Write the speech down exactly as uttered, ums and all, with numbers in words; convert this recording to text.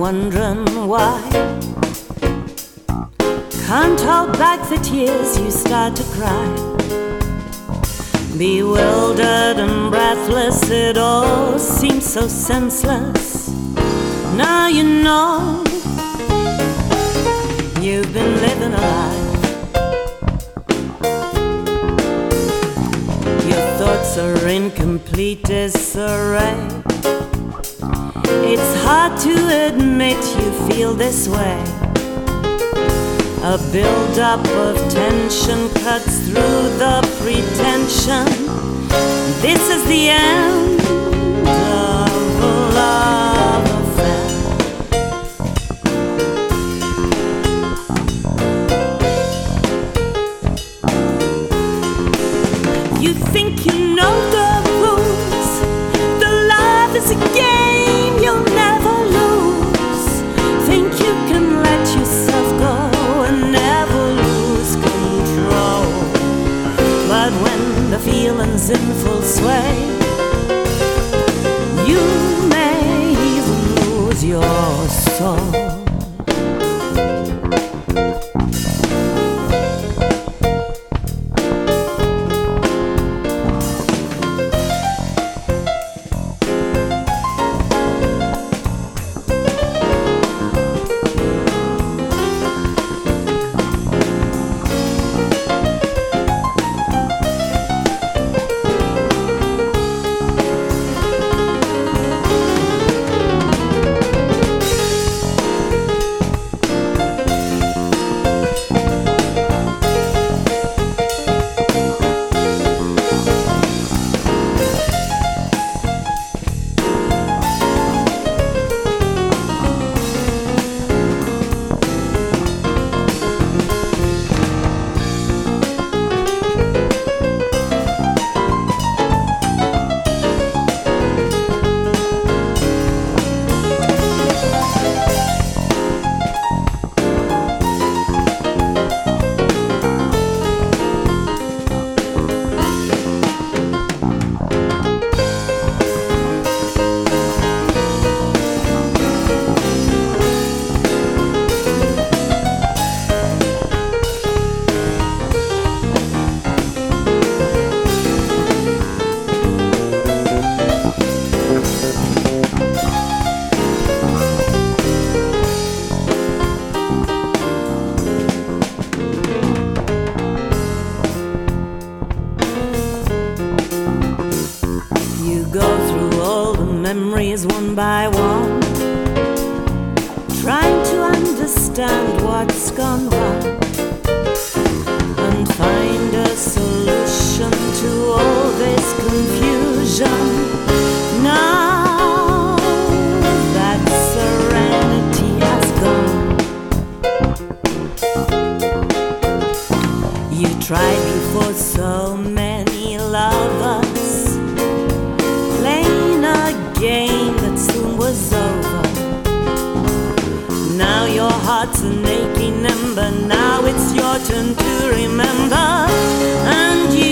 wondering why. Can't hold back the tears, you start to cry. Bewildered and breathless, it all seems so senseless. Now you know you've been living a lie. Your thoughts are in complete disarray. It's hard to admit you feel this way. A build-up of tension cuts through the pretension. This is the end of a love affair. You think you know the rules. The love is a game you'll never lose. Think you can let yourself go and never lose control. But when the feeling's in full sway, you may even lose your soul. Memories one by one, trying to understand what's gone wrong and find a solution to all this confusion. Now that serenity has gone, you tried before so many lovers, playing a game that soon was over. Now your heart's an aching ember. Now it's your turn to remember, and you